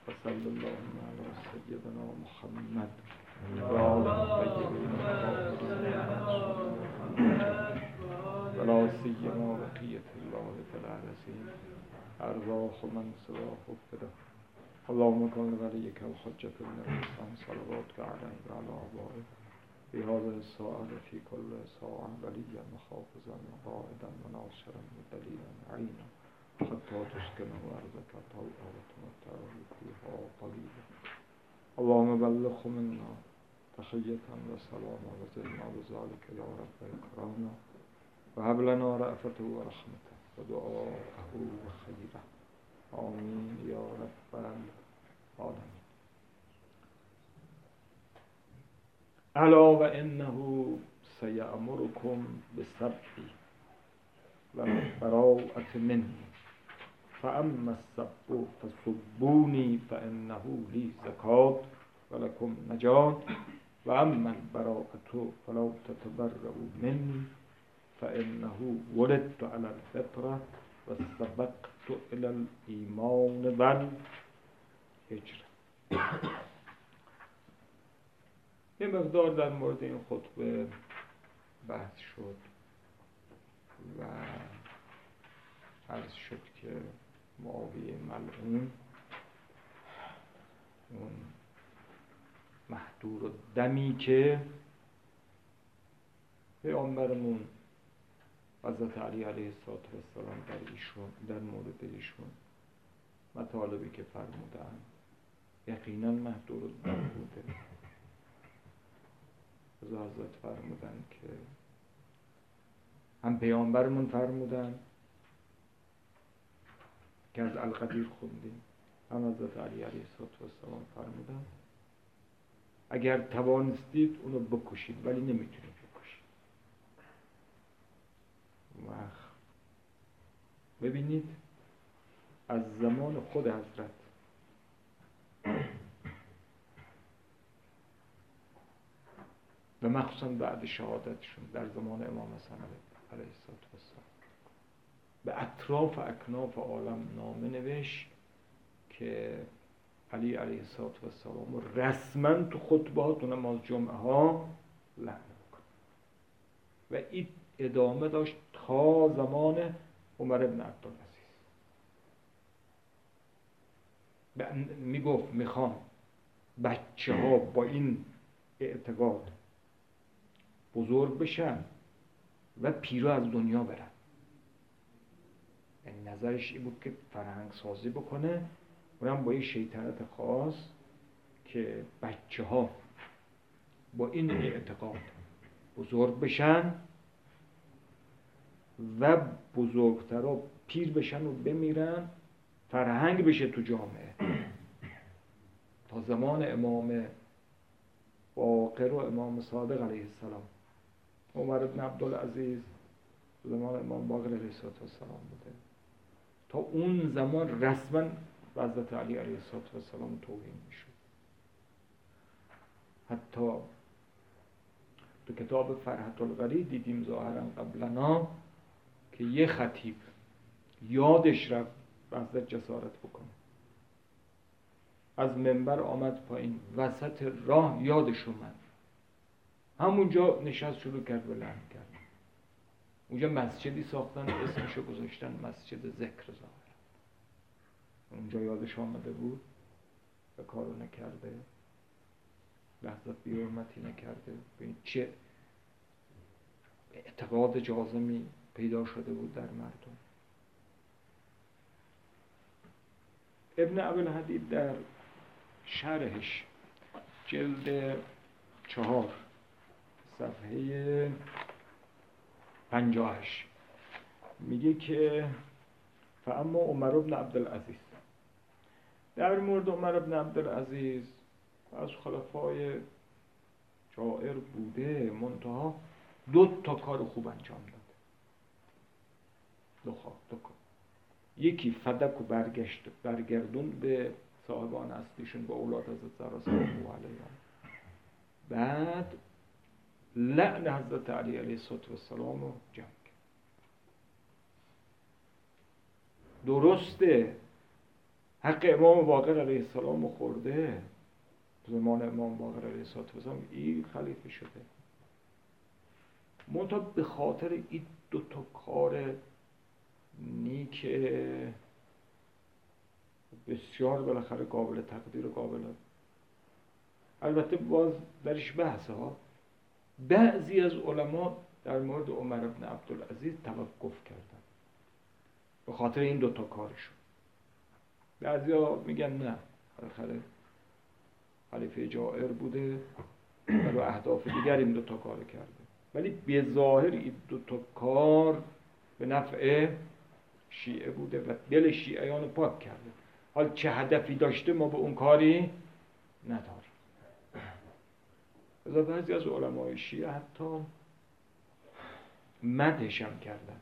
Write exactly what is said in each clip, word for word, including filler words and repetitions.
و صلی اللهم علی سیدنا محمد و آل طیبین الطاهرین ولا سیما بقیة الله فی الارضین ارواح من سواه فدا. اللهم کن ولیک الحجة ابن الحسن صلواتک علیه و علی آبائه فی هذه الساعة فی کل ساعة ولیا وحافظا وقائدا وناصرا ودلیلا عینا حتی تسکنه ارضک طوعا وتمتعه فیها قلیلا. اللهم بلغه منا تحیة و سلاما و زدنا بذلك یا رب اکراما و هب لنا رأفته و رحمته و دعاءه و خیره. آمین یا رب العالمین. الا و انه سیأمرکم بالسبع و البراءة منی فاما السبع فسبونی فانه لی زکاة ولکم نجاة و اما البراءة فلا تتبرؤوا منی فانه ولدت على الفطرة و سبقت الى الایمان والهجرة. یه مقدار در مورد این خطبه بحث شد و عرض شد که معاویه ملعون اون مهدور الدمی که پیامبرمون حضرت علی علیه السلام در ایشون در مورد ایشون مطالبی که فرمودن یقینا مهدور الدم بوده. از حضرت فرمودن که هم پیامبرمون فرمودن که از القدیر خوندیم، هم حضرت علی علیه السلام فرمودن اگر توانستید اونو بکشید ولی نمیتونید بکشید. وقت ببینید از زمان خود حضرت و مخصوصا بعد شهادتشون در زمان امام حسن علیه السلام به اطراف اکناف عالم نامه نوشت که علی علیه السلام رسما تو خطبات و نماز جمعه ها لعنت بکنه و این ادامه داشت تا زمان عمر ابن عبدالعزیز. می گفت میخوام بچه ها با این اعتقاد بزرگ بشن و پیرا از دنیا برن. این نظرش این بود که فرهنگ سازی بکنه، اونم با این شیطنت خاص که بچه ها با این اعتقاد بزرگ بشن و بزرگترها پیر بشن و بمیرن، فرهنگ بشه تو جامعه. تا زمان امام باقر و امام صادق علیه السلام، عمر بن عبدالعزیز زمان امام باقر علیه السلام بوده. تا اون زمان رسما حضرت علی علیه السلام توهین میشد. حتی تو کتاب فرحة القری دیدیم ظاهرا قبلنا که یه خطیب یادش رفت حضرت جسارت بکنه، از منبر آمد پایین، وسط راه یادش اومد، همونجا نشست شروع کرد به لعن کرد. اونجا مسجدی ساختن اسمشو گذاشتن مسجد ذکر ظاهرا. اونجا یادش آمده بود و کارو نکرده، لحظت بی‌حرمتی نکرده. ببین چه اعتقاد جازمی پیدا شده بود در مردم. ابن ابوالحدید در شرحش جلد چهار صفحه پنجاهش میگه که فاما عمر بن عبدالعزیز، در مورد عمر بن عبدالعزیز از خلفای جائر بوده، منتها دو تا کار خوب انجام داده. دو خواه دو کار. یکی فدک و برگشت برگردون به صاحبان اصلیشون، به اولاد حضرت زهرا سلام الله علیها. بعد لعن حضرت علی علیه السلام رو جمع کرد. درسته حق امام باقر علیه السلام رو خورده. زمان امام باقر علیه السلام این خلیفه شده. منتها به خاطر این دو تا کار نیک بسیار بالاخره قابل تقدیر و قابل، البته باز درش بحث ها، بعضی از علما در مورد عمر بن عبدالعزیز توقف کردن به خاطر این دوتا کارشون. بعضی ها میگن نه، بالاخره خلیفه جائر بوده و اهداف دیگر این دوتا کار کرده، ولی به ظاهر این دوتا کار به نفع شیعه بوده و دل شیعیان پاک کرده. حال چه هدفی داشته ما به اون کاری نداریم. از بعضی از علمای شیعه حتی مدحش هم کردن.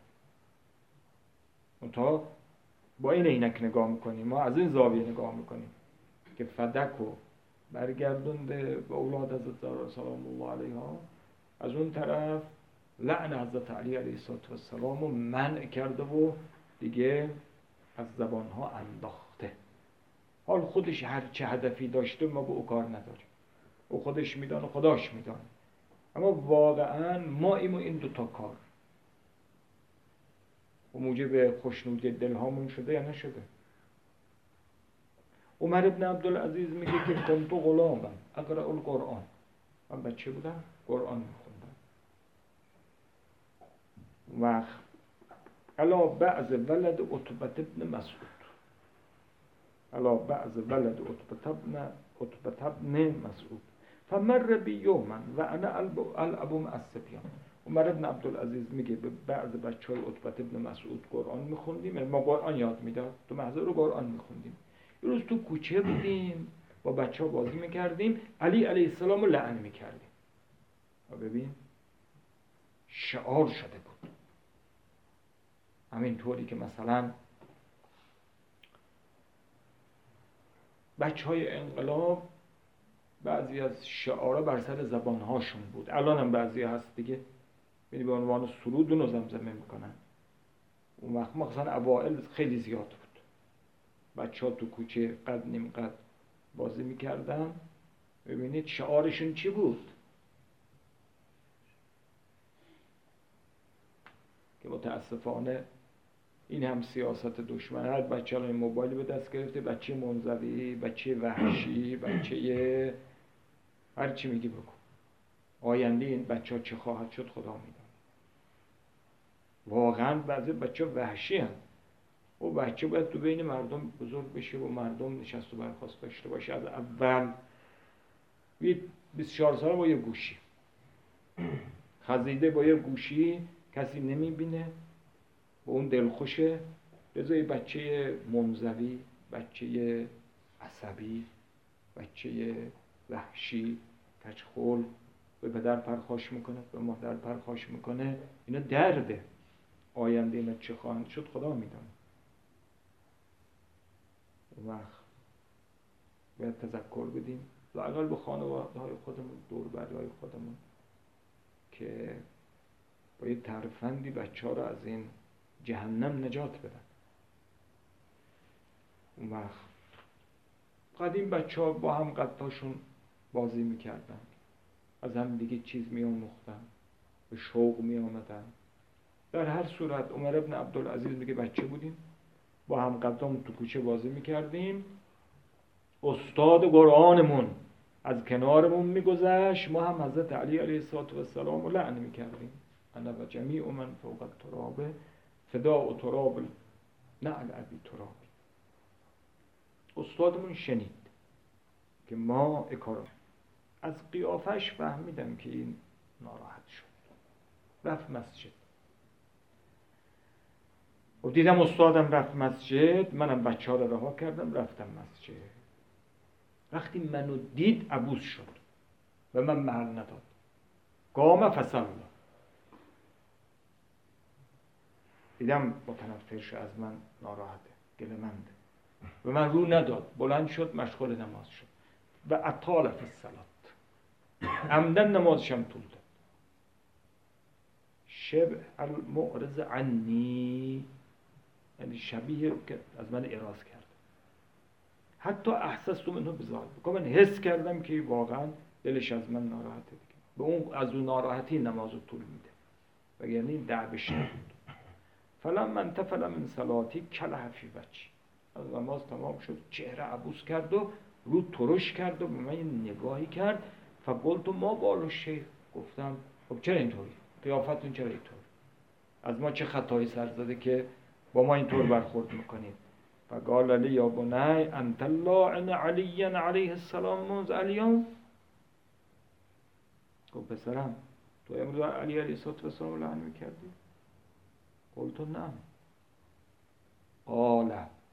منتها با این عینک نگاه میکنیم، ما از این زاویه نگاه میکنیم که فدک رو برگردونده به اولاد حضرت زهرا سلام الله علیها، از اون طرف لعن حضرت علی علیه السلام رو منع کرده و دیگه از زبانها انداخته. حال خودش هر چه هدفی داشته ما به او کار نداریم، او خودش میدانه، خداش میدانه. اما واقعا ما ایم و این دوتا کار و موجب خوشنودی دلهامون شده یا نشده. عمر ابن عبدالعزیز میگه که کنت غلامم اقرأ القرآن، من بچه بودم قرآن میخوندم. و علا بعض ولد عتبة ابن مسعود، علا بعض ولد عتبة ابن عتبة ابن مسعود فمر بی یوما و انا العب مع الصبیان. عمر ابن عبدالعزیز میگه به بعض بچهای عتبة ابن مسعود قرآن میخوندیم، ما قرآن یاد میداد، تو محضر رو قرآن میخوندیم. یه روز تو کوچه بودیم با بچه ها بازی میکردیم، علی علیه السلام رو لعن میکردیم. و ببین شعار شده بود. همین طوری که مثلا بچه های انقلاب بعضی از شعارها بر سر زبانهاشون بود، الان هم بعضی هست دیگه، یعنی به عنوان سرود رو زمزمه میکنن. اون وقت مثلا اوائل خیلی زیاد بود. بچه ها تو کوچه قد نیم قد بازی میکردن، ببینید شعارشون چی بود که متاسفانه این هم سیاست دشمن. هر بچه الان موبایل به دست گرفته، بچه منزوی، بچه وحشی، بچه هر چی میگی بگو. آینده این بچه ها چه خواهد شد خدا میدونه. واقعا بعضی بچه ها وحشی هست. و بچه باید تو بین مردم بزرگ بشه و مردم نشست و برخاست داشته باشه. از اول بیست و چهار ساله با یه گوشی خزیده، با یه گوشی، کسی نمیبینه، با اون دلخوشه. بذاری بچه منزوی، بچه عصبی، بچه وحشی، کچخول به پدر پرخاش میکنه، به مادر پرخاش میکنه. اینا درده. آینده اینا چه خواهند شد خدا میدونه. اون وقت باید تذکر بدیم لااقل به خانواده های خودمون، دور برای های خودمون، که با یه ترفندی بچه ها رو از این جهنم نجات بدن. اون وقت قدیم بچه ها با هم قداشون بازی میکردن، از هم دیگه چیز میاموختن، به شوق میامدن. در هر صورت عمر ابن عبدالعزیز میگه بچه بودیم با هم قدام تو کوچه بازی میکردیم، استاد قرآنمون از کنارمون میگذشت، ما هم حضرت علی علیه السلام رو لعن میکردیم. انا و جمیع من فوق التراب فداء تراب نعل ابی تراب. استادمون شنید که ما اکارم. از قیافش فهمیدم که این ناراحت شد، رفت مسجد. و دیدم استادم رفت مسجد، منم بچه ها رو رها کردم رفتم مسجد. وقتی منو دید عبوس شد و من محل نداد. قام فصلا. دیدم متنفر شد، از من ناراحته، گله‌منده و من رو نداد. بلند شد مشغول نماز شد و اطال فی الصلاة، عمدن نمازشم طول داد. شبه المعرض عنی، یعنی شبیه که از من اعراض کرد. حتی احسست منه بذات، من حس کردم که واقعا دلش از من ناراحته دیگه، به اون از اون ناراحتی نمازو طول میده و یعنی دعوش نبود. فلم من تفل من صلاتی کله فی وجهی، از نماز تمام شد چهره عبوس کرد و رو ترش کرد و به من نگاهی کرد. فقلت ما بالو شیخ، گفتم خب چرا اینطوری؟ قیافتون چرا اینطور؟ از ما چه خطایی سر زده که با ما اینطور برخورد میکنید؟ فقال لی یا بنی انت لاعن علی علیه السلام منذ الیوم. گفت پسرم تو امروز علی علیه السلام لعن میکردی؟ قلت نعم. قال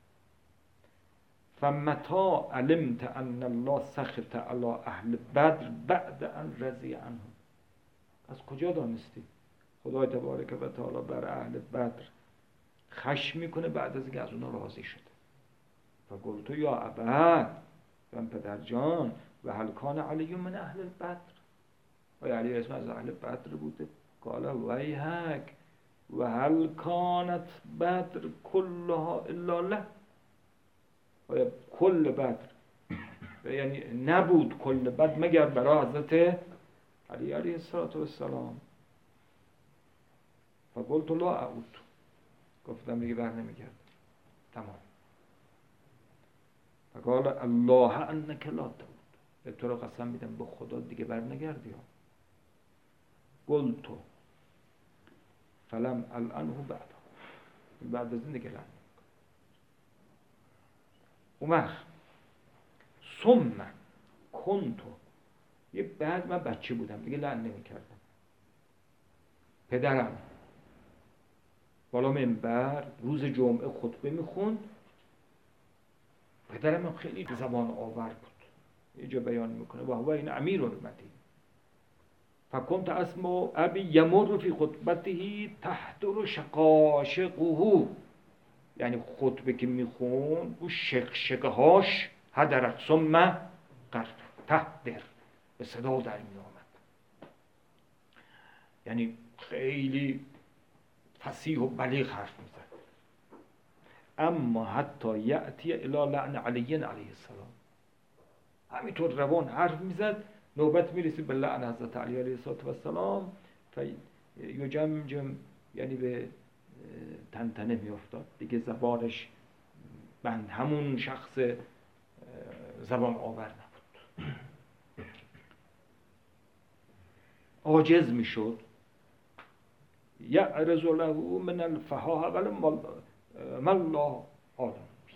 فمتى علمت ان الله سخط علی اهل بدر بعد ان رضی عنهم، از کجا دانستی خدای تبارک و تعالی بر اهل بدر خشم میکنه بعد از اینکه از اونا راضی شده؟ فقلت یا ابا، من پدر جان، و هل کان علی من اهل بدر، و علی اسم از اهل بدر بوده؟ قال ویحک و هل کانت بدر کلها الا له، و کل بدر یعنی نبود کل بدر مگر برای حضرت علی علیه السلام. فقلت لا اعود، گفتم دیگه بر نمیگردم، تمام. فقال الله انک لا تعود، به تو رو قسم میدم به خدا دیگه بر نگردی ها. قلت فلم الانه بعد، بعد از این دیگه لعنه. اون وقت ثم کنتو، یه بعد من بچه بودم دیگه لعن نمی کردم، پدرم بالا منبر روز جمعه خطبه میخوند، پدرم خیلی زبان آور بود، یه جا بیان میکنه و هو این امیر المدینه، فکنت اسمع ابی یمر فی خطبته تحضر شقاشقه، یعنی خطبه که میخوند و شقشقه هاش حضرت ثم قرر تحضر به صدا در می آمد، یعنی خیلی فصیح و بلیغ حرف میزد. اما حتی یأتی الی لعن علی علیه السلام، همینطور روان حرف میزد، نوبت میرسید به لعن حضرت علی علیه السلام، یجمجم یعنی به تنتنه میافتاد دیگه، زبانش بند همون شخص زبان آور نبود، عاجز میشد. یعرض له من الفحاحه ولی ما الله عالم.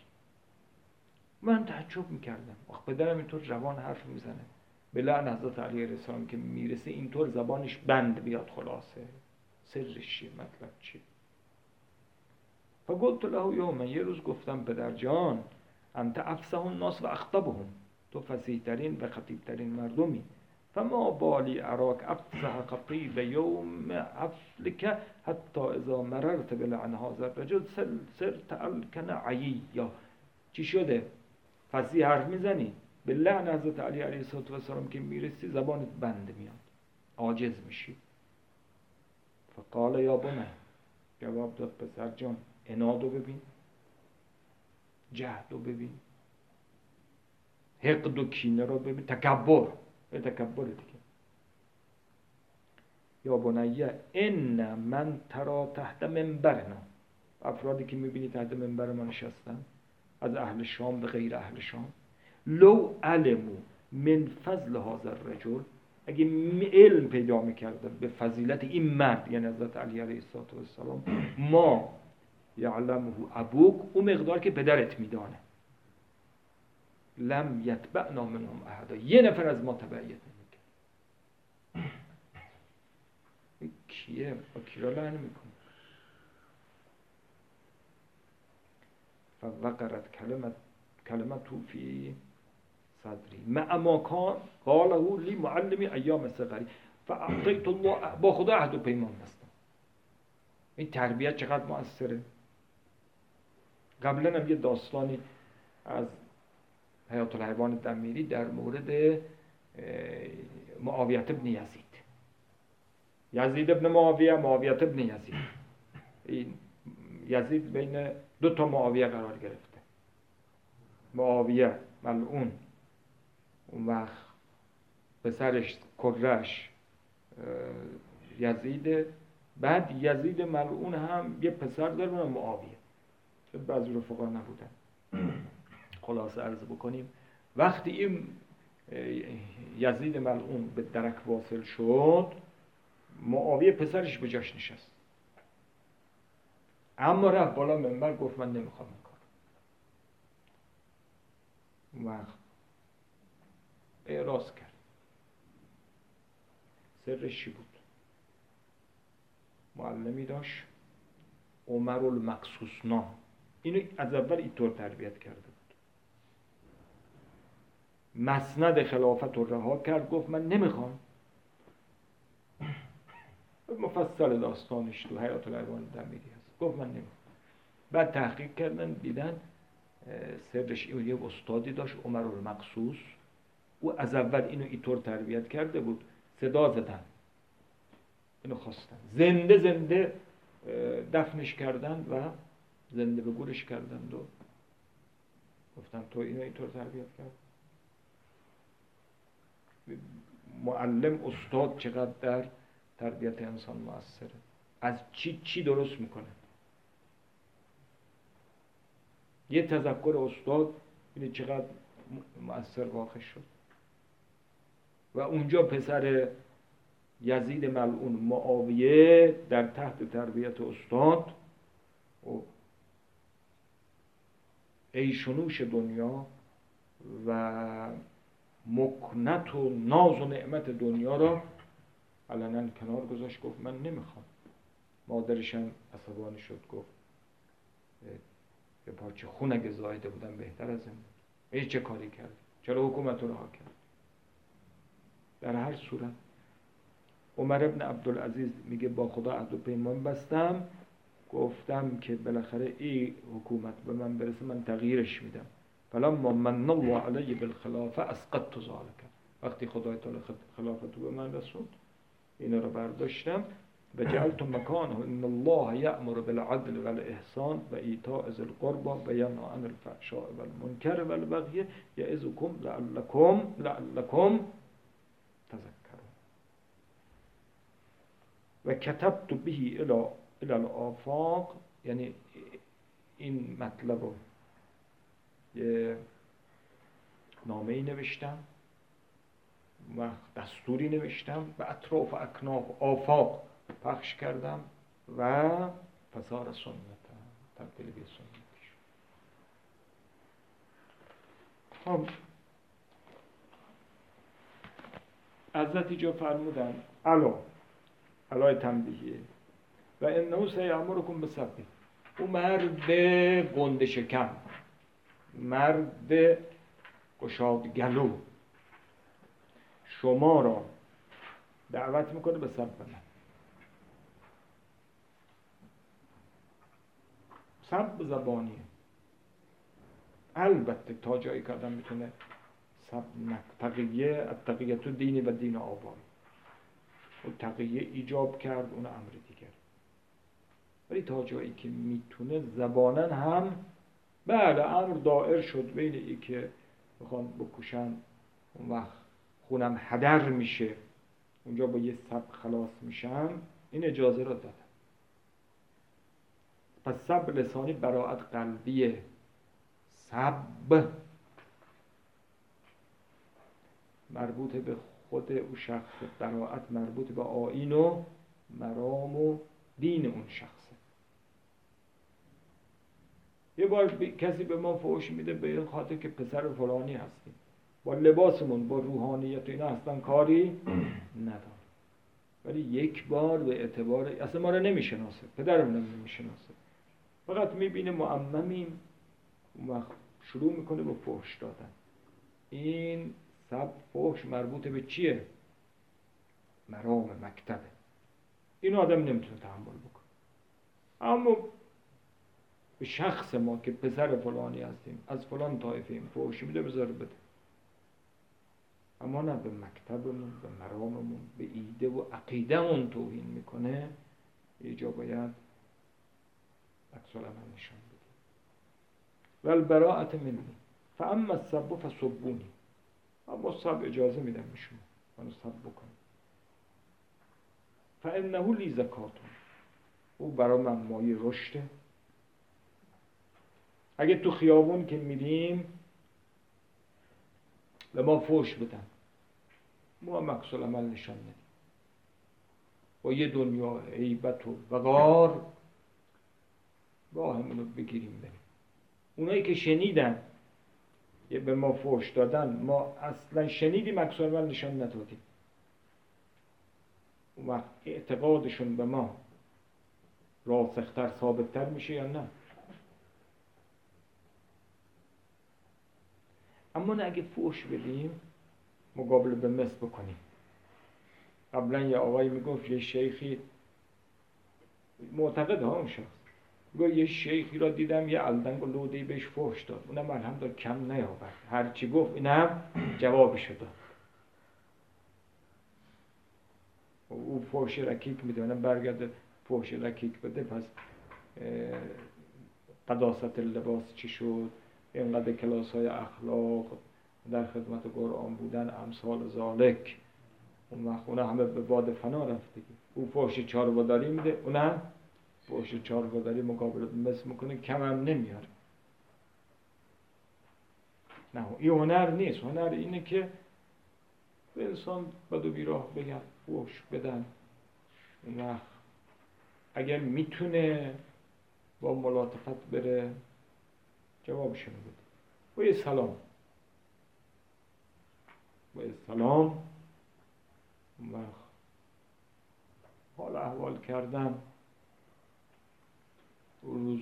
من تعجب میکردم، آخه پدرم اینطور روان حرف میزنه، به لعن حضرت علی علیه السلام که میرسه اینطور زبانش بند بیاد، خلاصه سرش چیه، مطلب چیه؟ فقلت له یوما، یه روز گفتم پدر جان، انت افصح الناس و اخطبهم، تو فصیح ترین و خطیب ترین مردمی، فما بالی اراک افصح خطیب یوم حفلک حتی اذا مررت بلعن هذا الرجل صرت الکن عییا. چی شده؟ فصیح حرف میزنی، به لعن حضرت علی علیه السلام که میرسی زبانت بند میاد، عاجز میشی. فقال یا بنی، جواب داد پسر جان، عنادو ببین، جهدو ببین، حقد و کینه رو ببین، تکبر، به تکبر دیگه. یا بنیه ان من ترا تحت منبرنا، افرادی که میبینی تحت منبر ما نشستن از اهل شام به غیر اهل شام، لو علمو من فضل هذا الرجل، اگه علم پیدا میکردن به فضیلت این مرد، یعنی حضرت علی علیه السلام، ما یعلمه ابوک، اون مقدار که پدرت میدانه، لم یتبعنا منهم احدا، یه نفر از ما تبعیت نمیکنه. این کیه؟ با کی را لعن میکنه؟ فوقرت کلمت کلمت تو فی صدری مع ما کان قاله لی معلمی ایام صغری فاعطیت الله، با خدا عهد و پیمان بستم. این تربیت چقدر مؤثره. قبلا هم یه داستانی از حیات الحیوان دمیری در مورد معاویه ابن یزید، یزید ابن معاویه، معاویه ابن یزید، این یزید بین دو تا معاویه قرار گرفته، معاویه ملعون، اون وقت پسرش کرش یزید، بعد یزید ملعون هم یه پسر داره به نام معاویه، شاید بعضی رفقا نبودن. خلاصه عرض بکنیم وقتی این یزید ملعون به درک واصل شد، معاویه پسرش به جاش نشست، اما رفت بالا منبر گفت من نمیخوام این کار. اون وقت اعراض کرد. سرش چی بود؟ معلمی داشت عمر المقصوص نام، اینو از اول اینطور تربیت کرده بود. مسند خلافت رو رها کرد، گفت من نمیخوام. مفصل داستانش تو حیات الحیوان دمیری هست، گفت من نمیخوام. بعد تحقیق کردن دیدن سرش اینو یه استادی داشت عمر المقصوص، او از اول اینو اینطور تربیت کرده بود. صدا زدن، اینو خواستن، زنده زنده دفنش کردن و زنده به گورش کردند و گفتن تو اینو اینطور تربیت کرد. معلم استاد چقدر در تربیت انسان مؤثره، از چی چی درست میکنه. یه تذکر استاد اینه چقدر مؤثر واقع شد. و اونجا پسر یزید ملعون معاویه در تحت تربیت استاد و عیش و نوش دنیا و مکنت و ناز و نعمت دنیا را علنا کنار گذاشت، گفت من نمیخوام. مادرش هم عصبانی شد، گفت یه پارچه خون اگه زایده بودن بهتر از این بود. ای چه کاری کرد؟ چرا حکومت رو رها کرد؟ در هر صورت عمر ابن عبدالعزیز میگه با خدا عهد و پیمان بستم، گفتم که بالاخره این حکومت به من برسه من تغییرش میدم. فلما من الله علیه بالخلافه اسقطت ذلک، وقتی خدای تعالی خلافت به من رسوند اینا رو برداشتم. و جعلت مکانه ان الله یأمر بالعدل والاحسان و ایتاء ذی القربى و ینهی عن الفحشاء والمنکر والبغی یعظکم لعلکم لعلکم تذکرون. و کتبت به الی الی الآفاق، یعنی این مطلب رو یه نامه‌ای نوشتم و دستوری نوشتم و اطراف و اکناف آفاق پخش کردم و فصار سنت تبدیل به سنت شد. خب حضرت اینجا فرمودن الا الای تنبیهیه و انه سیأمرکم بالصبر. او مرد گنده شکم، مرد گشاد گلو شما را دعوت میکنه به صبر من. صبر زبانیه، البته تا جایی که آدم میتونه صبر نکنه. تقیه التقیه تو دینی و دین آبایی، و تقیه ایجاب کرد اون امر دیگر، ولی تا جایی که میتونه زبانن هم بله امر دائر شد بین ای که بخوان بکشن، اون وقت خونم هدر میشه، اونجا با یه صبر خلاص میشن، این اجازه رو دادن. پس صبر لسانی براءت قلبیه، صبر مربوط به خود او شخص، براءت مربوط به آیین و مرام و دین اون شخصه. یه بار کسی به ما فحش میده به این خاطر که پسر فلانی هستیم، با لباسمون با روحانیت و اینا اصلا کاری نداره، ولی یک بار به اعتبار اصلا ما رو نمیشناسه، پدرمون هم نمیشناسه، فقط میبینه معممیم، اون وقت شروع میکنه به فحش دادن. این سب فحش مربوط به چیه؟ مرام مکتبه. این آدم نمیتونه تحمل بکنه. اما به شخص ما که پسر فلانی هستیم، از فلان طایفه این فحش میده، بذاره بده. اما نه به مکتبمون، به مراممون، به ایده و عقیدمون توهین میکنه، یه جا باید عکس العمل نشان بده. والبراءة منی، فاما السب فسبونی، اما سب اجازه میدم به شما منو سب بکن. فانه لی زکاتون، او برای من مایه رشده. اگه تو خیابون که میریم به ما فحش بدن، ما مکس العمل نشان ندیم، با یه دنیا هیبت و وقار راهمون رو بگیریم بریم. اونایی که شنیدن یه به ما فحش دادن، ما اصلا شنیدیم مکس العمل نشان ندادیم، اون وقت اعتقادشون به ما راسختر ثابتتر میشه یا نه؟ اما نه، اگه فحش بدیم مقابل به مثل بکنیم. قبلا یه آقایی میگفت یه شیخی معتقد ها اون شخص میگفت یه شیخی را دیدم یه الدنگ و لودهی بهش فحش داد، اونم الحمدلله کم نیاورد، هرچی گفت اینم جوابشو داد. او فحش رکیک میدونم برگرده فحش رکیک بده، پس قداست لباس چی شد، اینقدر کلاس های اخلاق در خدمت قرآن بودن امثال ذالک، اون وقت اون همه به باد فنا رفته. او فحش چارباداری میده، اونم فحش چارباداری مقابل مثل میکنه، کم هم نمیاره. نه، این هنر نیست. هنر اینه که به انسان بد و بیراه بگن، فحش بدن، اون وقت اگر میتونه با ملاطفت بره جوابشون بده، با یه سلام با یه سلام اون وقت حال احوال کردن. روز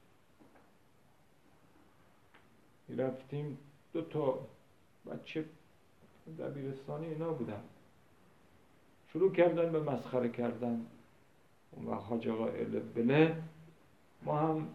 رفتیم، دو تا بچه دبیرستانی اینا بودن، شروع کردن به مسخره کردن. اون وقت حاج آقا بله ما هم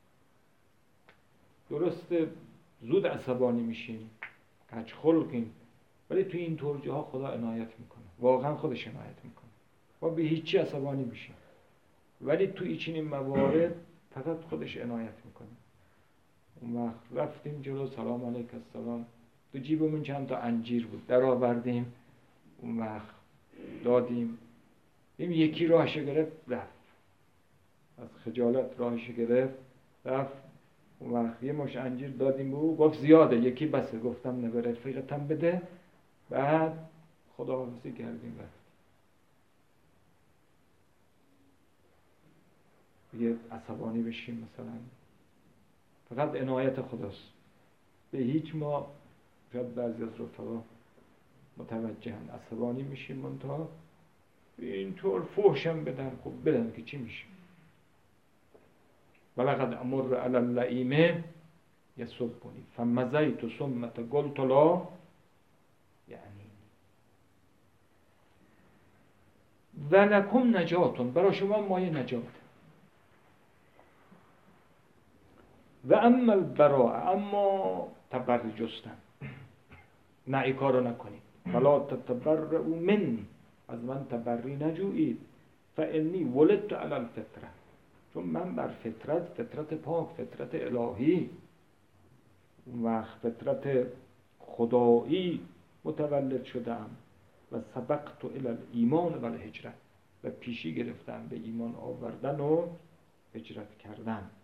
درسته زود عصبانی میشیم، کج خلقیم، ولی توی این طور جاها خدا عنایت میکنه، واقعا خودش عنایت میکنه. ما به هیچی عصبانی میشیم، ولی توی چنین موارد فقط خودش عنایت میکنه. اون وقت رفتیم جلو، سلام علیک السلام، تو جیبمون چند تا انجیر بود، در آوردیم، اون وقت دادیم. این یکی راهش گرفت رفت، از خجالت راهش گرفت رفت. اون وقت یه مش انجیر دادیم به او، گفت زیاده، یکی بسه. گفتم نه، به رفیقتم بده. بعد خداحافظی کردیم رفت. یه عصبانی بشیم مثلا، فقط عنایت خداست، به هیچ ما شاید بعضی از رفقا متوجهن، عصبانی میشیم منتها اینطور فحشم بدن، خب بدن که چی میشه. ولقد امر علی اللئیم یسبنی فمضیت ثم قلت لا یعنی ولکم نجاتون، برای شما مایه نجات. و اما البراء، اما تبرع جستن، نه این کارو نکنید. فلا تتبرعوا منی، از من تبرعی نجویید. فانی ولدت علی الفطره، چون من بر فطرت، فطرت پاک، فطرت الهی و فطرت خدایی متولد شدم. و سبقت الی الایمان و الهجرت، و پیشی گرفتم به ایمان آوردن و هجرت کردن.